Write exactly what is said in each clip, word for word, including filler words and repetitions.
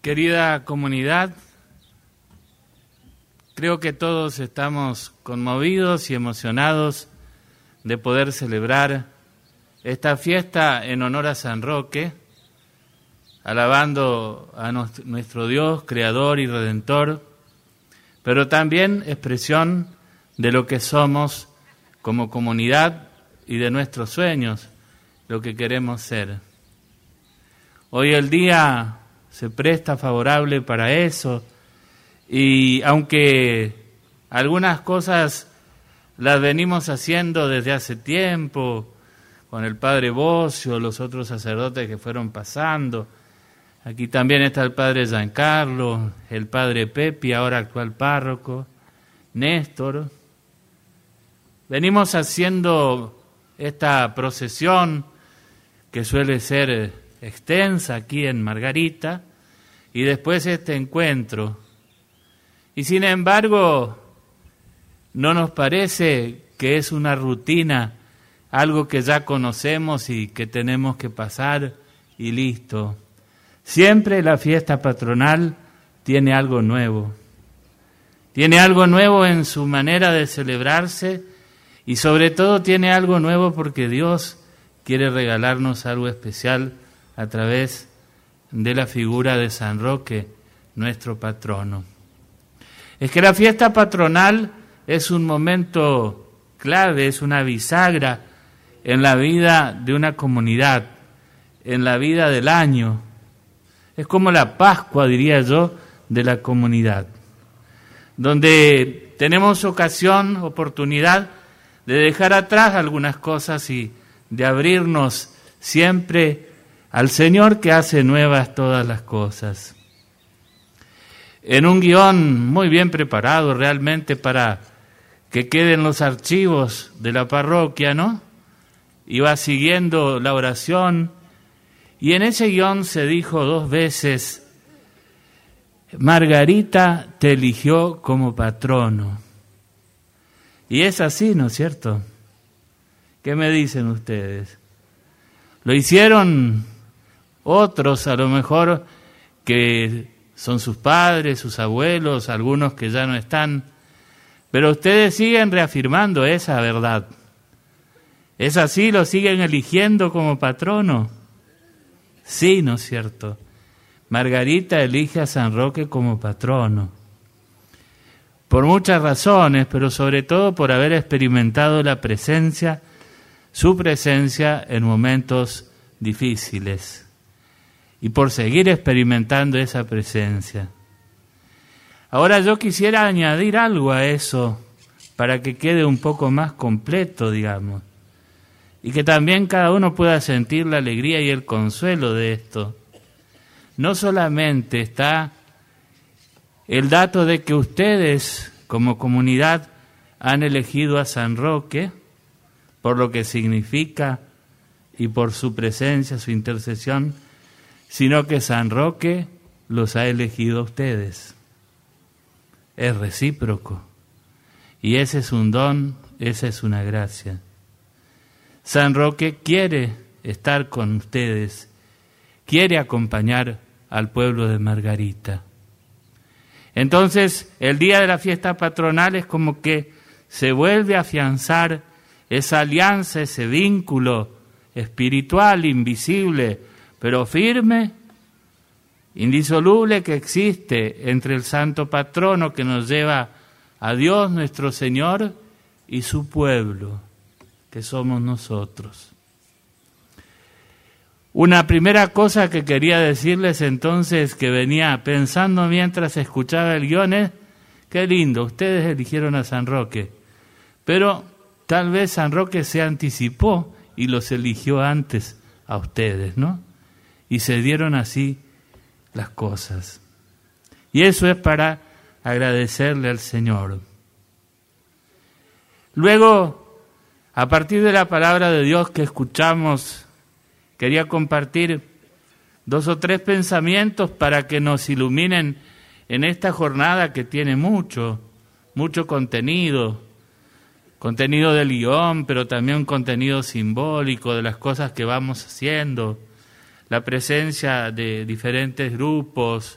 Querida comunidad, creo que todos estamos conmovidos y emocionados de poder celebrar esta fiesta en honor a San Roque, alabando a nuestro Dios, Creador y Redentor, pero también expresión de lo que somos como comunidad y de nuestros sueños, lo que queremos ser. Hoy el día se presta favorable para eso, y aunque algunas cosas las venimos haciendo desde hace tiempo, con el Padre Bocio, los otros sacerdotes que fueron pasando, aquí también está el Padre Giancarlo, el Padre Pepi, ahora actual párroco, Néstor. Venimos haciendo esta procesión que suele ser extensa aquí en Margarita, y después este encuentro. Y sin embargo, no nos parece que es una rutina, algo que ya conocemos y que tenemos que pasar y listo. Siempre la fiesta patronal tiene algo nuevo. Tiene algo nuevo en su manera de celebrarse y sobre todo tiene algo nuevo porque Dios quiere regalarnos algo especial a través de la figura de San Roque, nuestro patrono. Es que la fiesta patronal es un momento clave, es una bisagra en la vida de una comunidad, en la vida del año. Es como la Pascua, diría yo, de la comunidad, donde tenemos ocasión, oportunidad de dejar atrás algunas cosas y de abrirnos siempre al Señor que hace nuevas todas las cosas. En un guión muy bien preparado realmente para que queden los archivos de la parroquia, ¿no? Iba siguiendo la oración y en ese guión se dijo dos veces: Margarita te eligió como patrono. Y es así, ¿no es cierto? ¿Qué me dicen ustedes? Lo hicieron otros, a lo mejor, que son sus padres, sus abuelos, algunos que ya no están, pero ustedes siguen reafirmando esa verdad. ¿Es así? ¿Lo siguen eligiendo como patrono? Sí, ¿no es cierto? Margarita elige a San Roque como patrono. Por muchas razones, pero sobre todo por haber experimentado la presencia, su presencia en momentos difíciles. Y por seguir experimentando esa presencia. Ahora yo quisiera añadir algo a eso para que quede un poco más completo, digamos, y que también cada uno pueda sentir la alegría y el consuelo de esto. No solamente está el dato de que ustedes, como comunidad, han elegido a San Roque, por lo que significa y por su presencia, su intercesión, sino que San Roque los ha elegido a ustedes. Es recíproco. Y ese es un don, esa es una gracia. San Roque quiere estar con ustedes, quiere acompañar al pueblo de Margarita. Entonces, el día de la fiesta patronal es como que se vuelve a afianzar esa alianza, ese vínculo espiritual, invisible, pero firme, indisoluble, que existe entre el santo patrono que nos lleva a Dios nuestro Señor y su pueblo, que somos nosotros. Una primera cosa que quería decirles entonces, que venía pensando mientras escuchaba el guión, es: qué lindo, ustedes eligieron a San Roque, pero tal vez San Roque se anticipó y los eligió antes a ustedes, ¿no? Y se dieron así las cosas. Y eso es para agradecerle al Señor. Luego, a partir de la palabra de Dios que escuchamos, quería compartir dos o tres pensamientos para que nos iluminen en esta jornada que tiene mucho, mucho contenido, contenido del guión, pero también un contenido simbólico de las cosas que vamos haciendo, la presencia de diferentes grupos,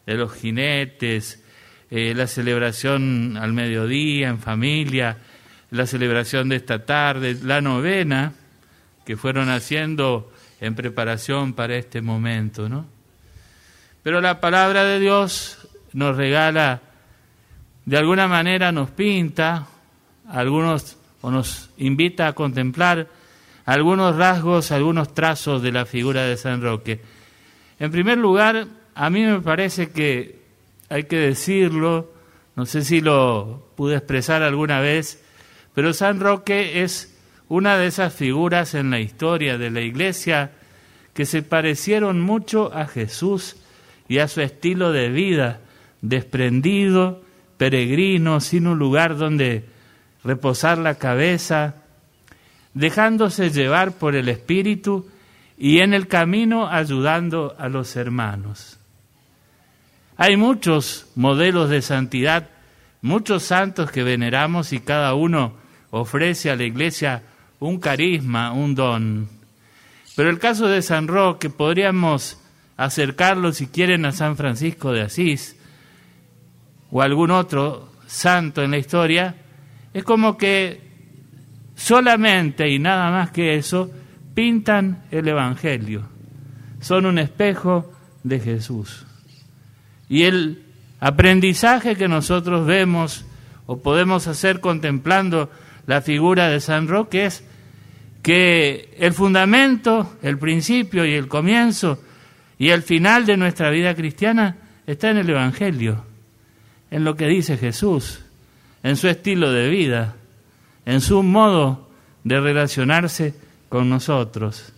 de los jinetes, eh, la celebración al mediodía en familia, la celebración de esta tarde, la novena que fueron haciendo en preparación para este momento, ¿no? Pero la palabra de Dios nos regala, de alguna manera nos pinta, algunos o nos invita a contemplar algunos rasgos, algunos trazos de la figura de San Roque. En primer lugar, a mí me parece que hay que decirlo, no sé si lo pude expresar alguna vez, pero San Roque es una de esas figuras en la historia de la Iglesia que se parecieron mucho a Jesús y a su estilo de vida, desprendido, peregrino, sin un lugar donde reposar la cabeza, dejándose llevar por el Espíritu y en el camino ayudando a los hermanos. Hay muchos modelos de santidad, muchos santos que veneramos y cada uno ofrece a la Iglesia un carisma, un don. Pero el caso de San Roque, podríamos acercarlo, si quieren, a San Francisco de Asís o algún otro santo en la historia, es como que solamente y nada más que eso pintan el Evangelio. Son un espejo de Jesús. Y el aprendizaje que nosotros vemos o podemos hacer contemplando la figura de San Roque es que el fundamento, el principio y el comienzo y el final de nuestra vida cristiana está en el Evangelio, en lo que dice Jesús, en su estilo de vida, en su modo de relacionarse con nosotros.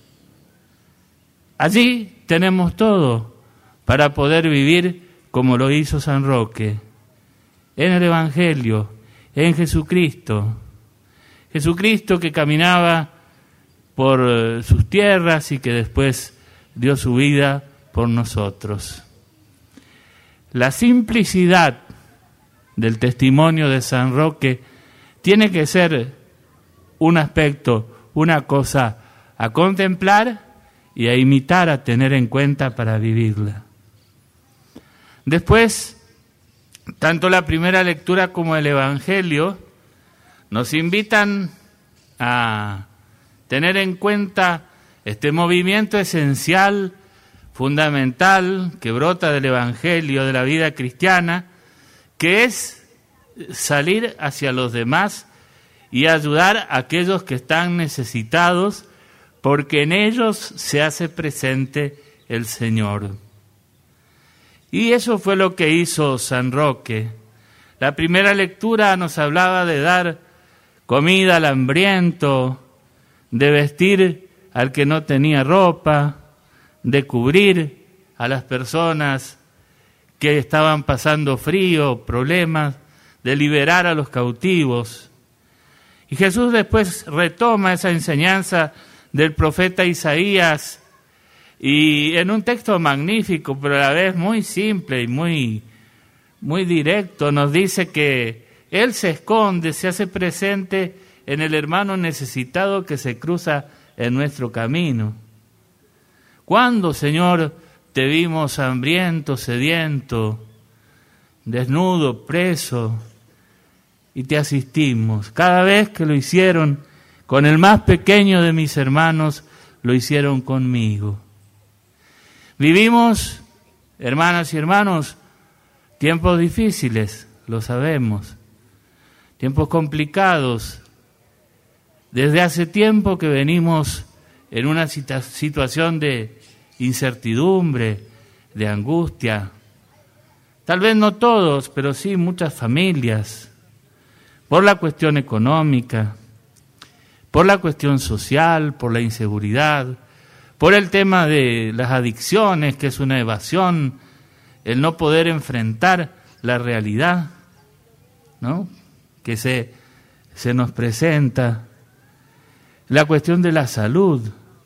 Allí tenemos todo para poder vivir como lo hizo San Roque, en el Evangelio, en Jesucristo. Jesucristo que caminaba por sus tierras y que después dio su vida por nosotros. La simplicidad del testimonio de San Roque tiene que ser un aspecto, una cosa a contemplar y a imitar, a tener en cuenta para vivirla. Después, tanto la primera lectura como el Evangelio nos invitan a tener en cuenta este movimiento esencial, fundamental, que brota del Evangelio, de la vida cristiana, que es salir hacia los demás y ayudar a aquellos que están necesitados, porque en ellos se hace presente el Señor. Y eso fue lo que hizo San Roque. La primera lectura nos hablaba de dar comida al hambriento, de vestir al que no tenía ropa, de cubrir a las personas que estaban pasando frío, problemas, de liberar a los cautivos. Y Jesús después retoma esa enseñanza del profeta Isaías y en un texto magnífico, pero a la vez muy simple y muy, muy directo, nos dice que Él se esconde, se hace presente en el hermano necesitado que se cruza en nuestro camino. ¿Cuándo, Señor, te vimos hambriento, sediento, desnudo, preso, y te asistimos? Cada vez que lo hicieron con el más pequeño de mis hermanos, lo hicieron conmigo. Vivimos, hermanas y hermanos, tiempos difíciles, lo sabemos, tiempos complicados. Desde hace tiempo que venimos en una situación de incertidumbre, de angustia. Tal vez no todos, pero sí muchas familias, por la cuestión económica, por la cuestión social, por la inseguridad, por el tema de las adicciones, que es una evasión, el no poder enfrentar la realidad, ¿no?, que se, se nos presenta. La cuestión de la salud.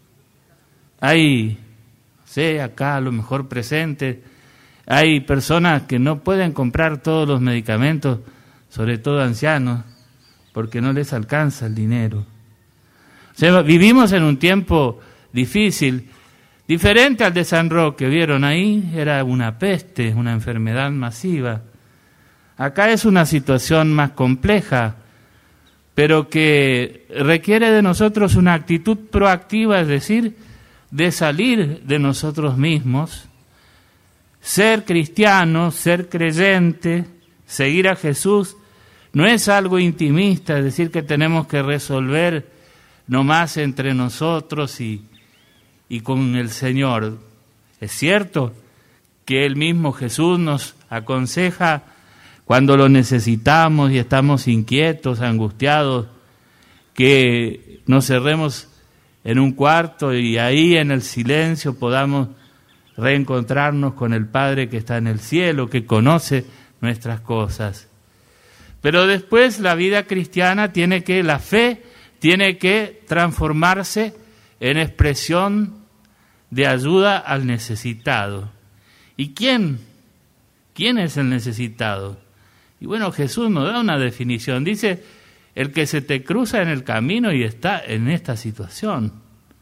Hay, sé, acá a lo mejor presente, hay personas que no pueden comprar todos los medicamentos, sobre todo ancianos, porque no les alcanza el dinero. O sea, vivimos en un tiempo difícil. Diferente al de San Roque, ¿vieron ahí? Era una peste, una enfermedad masiva. Acá es una situación más compleja, pero que requiere de nosotros una actitud proactiva, es decir, de salir de nosotros mismos, ser cristiano, ser creyente, seguir a Jesús, no es algo intimista, es decir, que tenemos que resolver nomás entre nosotros y, y con el Señor. Es cierto que el mismo Jesús nos aconseja cuando lo necesitamos y estamos inquietos, angustiados, que nos cerremos en un cuarto y ahí en el silencio podamos reencontrarnos con el Padre que está en el cielo, que conoce nuestras cosas. Pero después la vida cristiana tiene que, la fe tiene que transformarse en expresión de ayuda al necesitado. ¿Y quién? ¿Quién es el necesitado? Y bueno, Jesús nos da una definición. Dice, el que se te cruza en el camino y está en esta situación.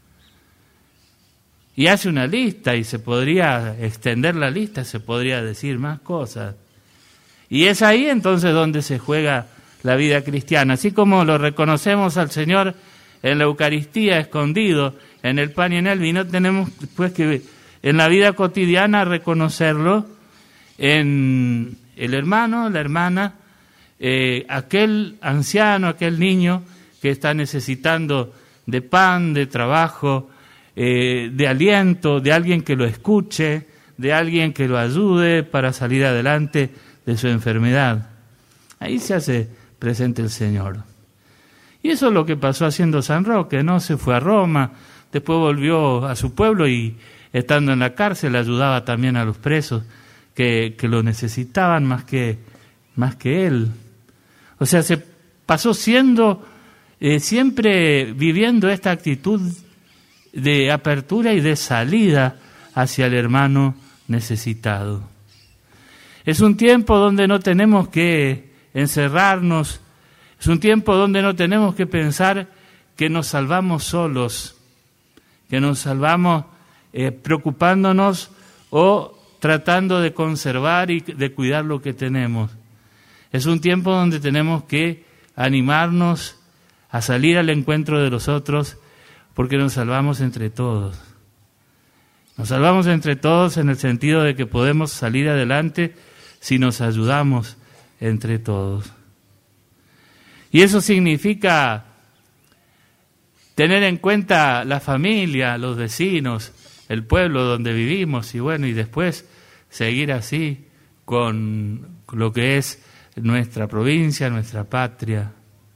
Y hace una lista y se podría extender la lista, se podría decir más cosas. Y es ahí entonces donde se juega la vida cristiana. Así como lo reconocemos al Señor en la Eucaristía, escondido en el pan y en el vino, tenemos pues que en la vida cotidiana reconocerlo en el hermano, la hermana, eh, aquel anciano, aquel niño que está necesitando de pan, de trabajo, eh, de aliento, de alguien que lo escuche, de alguien que lo ayude para salir adelante de su enfermedad. Ahí se hace presente el Señor. Y eso es lo que pasó haciendo San Roque, ¿no? Se fue a Roma, después volvió a su pueblo y estando en la cárcel ayudaba también a los presos que, que lo necesitaban más que, más que él. O sea, se pasó siendo, eh, siempre viviendo esta actitud de apertura y de salida hacia el hermano necesitado. Es un tiempo donde no tenemos que encerrarnos, es un tiempo donde no tenemos que pensar que nos salvamos solos, que nos salvamos eh, preocupándonos o tratando de conservar y de cuidar lo que tenemos. Es un tiempo donde tenemos que animarnos a salir al encuentro de los otros porque nos salvamos entre todos. Nos salvamos entre todos en el sentido de que podemos salir adelante si nos ayudamos entre todos. Y eso significa tener en cuenta la familia, los vecinos, el pueblo donde vivimos y bueno, y después seguir así con lo que es nuestra provincia, nuestra patria.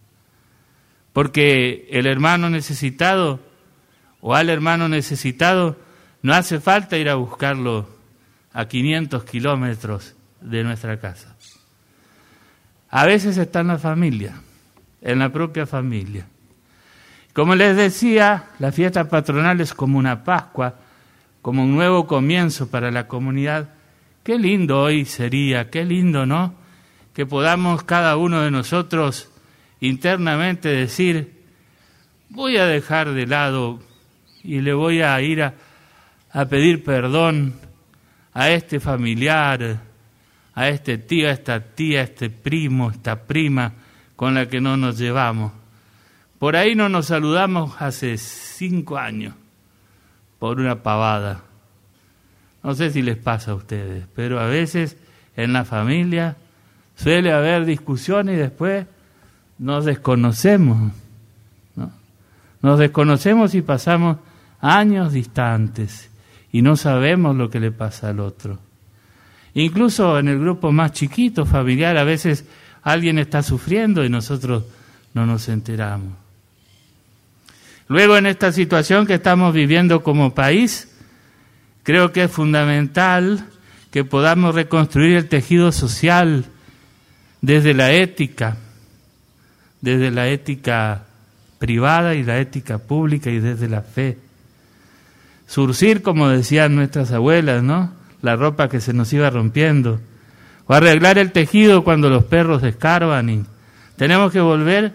Porque el hermano necesitado o al hermano necesitado no hace falta ir a buscarlo a quinientos kilómetros de nuestra casa. A veces está en la familia, en la propia familia. Como les decía, la fiesta patronal es como una Pascua, como un nuevo comienzo para la comunidad. Qué lindo hoy sería, qué lindo, ¿no? Que podamos cada uno de nosotros internamente decir, voy a dejar de lado y le voy a ir a, a pedir perdón a este familiar, a este tío, a esta tía, a este primo, esta prima con la que no nos llevamos. Por ahí no nos saludamos hace cinco años, por una pavada. No sé si les pasa a ustedes, pero a veces en la familia suele haber discusiones y después nos desconocemos, ¿no? Nos desconocemos y pasamos años distantes y no sabemos lo que le pasa al otro. Incluso en el grupo más chiquito, familiar, a veces alguien está sufriendo y nosotros no nos enteramos. Luego, en esta situación que estamos viviendo como país, creo que es fundamental que podamos reconstruir el tejido social desde la ética, desde la ética privada y la ética pública y desde la fe. Surcir, como decían nuestras abuelas, ¿no?, la ropa que se nos iba rompiendo, o arreglar el tejido cuando los perros escarban. Y tenemos que volver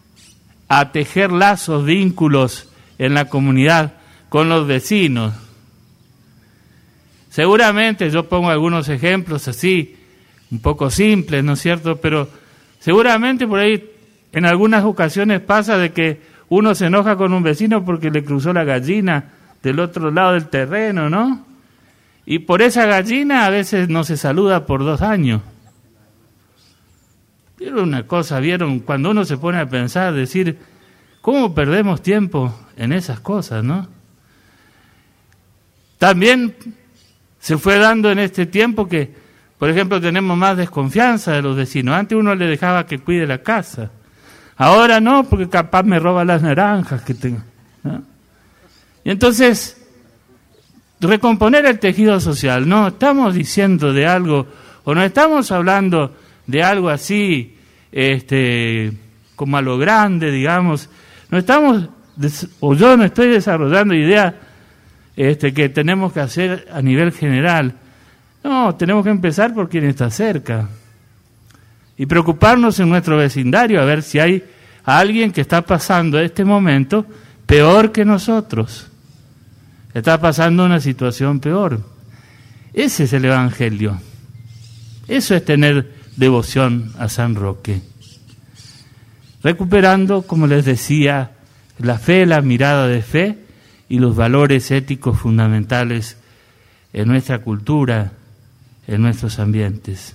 a tejer lazos, vínculos en la comunidad, con los vecinos, Seguramente yo pongo algunos ejemplos así, un poco simples, ¿no es cierto? Pero seguramente por ahí en algunas ocasiones pasa de que uno se enoja con un vecino porque le cruzó la gallina del otro lado del terreno, ¿no? Y por esa gallina a veces no se saluda por dos años. Pero una cosa, ¿vieron? Cuando uno se pone a pensar, decir, ¿cómo perdemos tiempo en esas cosas, no? También se fue dando en este tiempo que, por ejemplo, tenemos más desconfianza de los vecinos. Antes uno le dejaba que cuide la casa. Ahora no, porque capaz me roba las naranjas que tengo, ¿no? Y entonces, recomponer el tejido social, no estamos diciendo de algo, o no estamos hablando de algo así, este, como a lo grande, digamos, no estamos, o yo no estoy desarrollando ideas este, que tenemos que hacer a nivel general. No, tenemos que empezar por quien está cerca y preocuparnos en nuestro vecindario a ver si hay alguien que está pasando este momento peor que nosotros. Está pasando una situación peor. Ese es el Evangelio. Eso es tener devoción a San Roque. Recuperando, como les decía, la fe, la mirada de fe y los valores éticos fundamentales en nuestra cultura, en nuestros ambientes.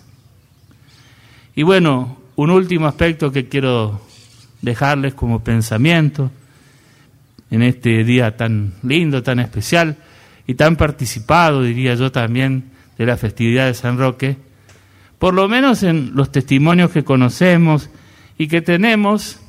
Y bueno, un último aspecto que quiero dejarles como pensamiento en este día tan lindo, tan especial y tan participado, diría yo también, de la festividad de San Roque, por lo menos en los testimonios que conocemos y que tenemos,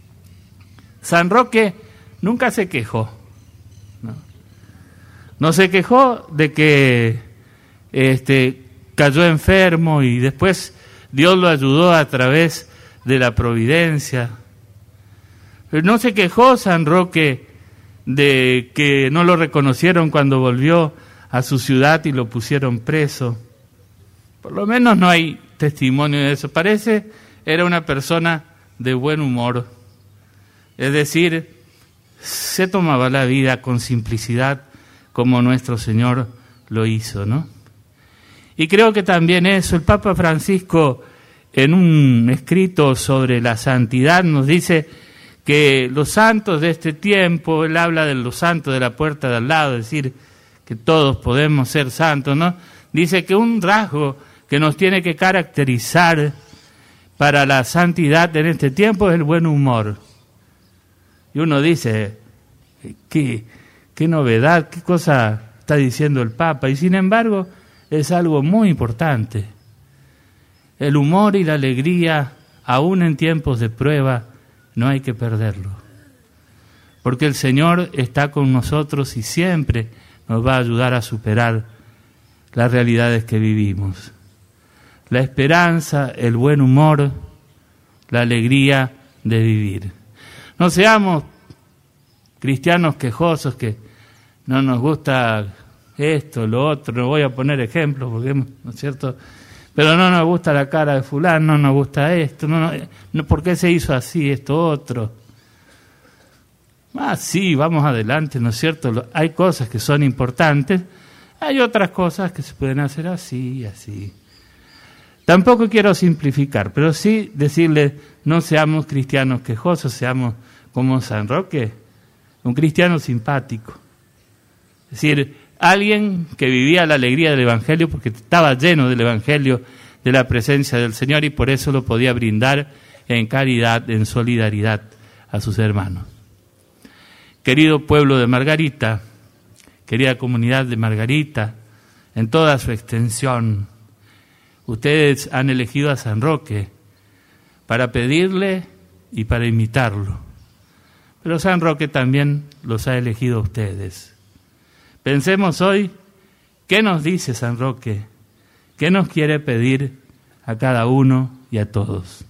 San Roque nunca se quejó, ¿no? No se quejó de que este, cayó enfermo y después Dios lo ayudó a través de la providencia. Pero no se quejó San Roque de que no lo reconocieron cuando volvió a su ciudad y lo pusieron preso. Por lo menos no hay testimonio de eso. Parece era una persona de buen humor. Es decir, se tomaba la vida con simplicidad como nuestro Señor lo hizo, ¿no? Y creo que también eso, el Papa Francisco en un escrito sobre la santidad nos dice que los santos de este tiempo, él habla de los santos de la puerta de al lado, es decir, que todos podemos ser santos, ¿no? Dice que un rasgo que nos tiene que caracterizar para la santidad en este tiempo es el buen humor. Y uno dice, qué, qué novedad, qué cosa está diciendo el Papa, y sin embargo es algo muy importante. El humor y la alegría, aún en tiempos de prueba, no hay que perderlo, porque el Señor está con nosotros y siempre nos va a ayudar a superar las realidades que vivimos. La esperanza, el buen humor, la alegría de vivir. No seamos cristianos quejosos que no nos gusta esto, lo otro, no voy a poner ejemplos porque, ¿no es cierto?, pero no nos gusta la cara de fulano, no nos gusta esto, no, no, no, ¿por qué se hizo así, esto, otro? Ah, sí, vamos adelante, ¿no es cierto? Hay cosas que son importantes, hay otras cosas que se pueden hacer así y así. Tampoco quiero simplificar, pero sí decirles, no seamos cristianos quejosos, seamos como San Roque, un cristiano simpático. Es decir, alguien que vivía la alegría del Evangelio porque estaba lleno del Evangelio, de la presencia del Señor, y por eso lo podía brindar en caridad, en solidaridad a sus hermanos. Querido pueblo de Margarita, querida comunidad de Margarita, en toda su extensión, ustedes han elegido a San Roque para pedirle y para imitarlo. Pero San Roque también los ha elegido a ustedes. Pensemos hoy, ¿qué nos dice San Roque? ¿Qué nos quiere pedir a cada uno y a todos?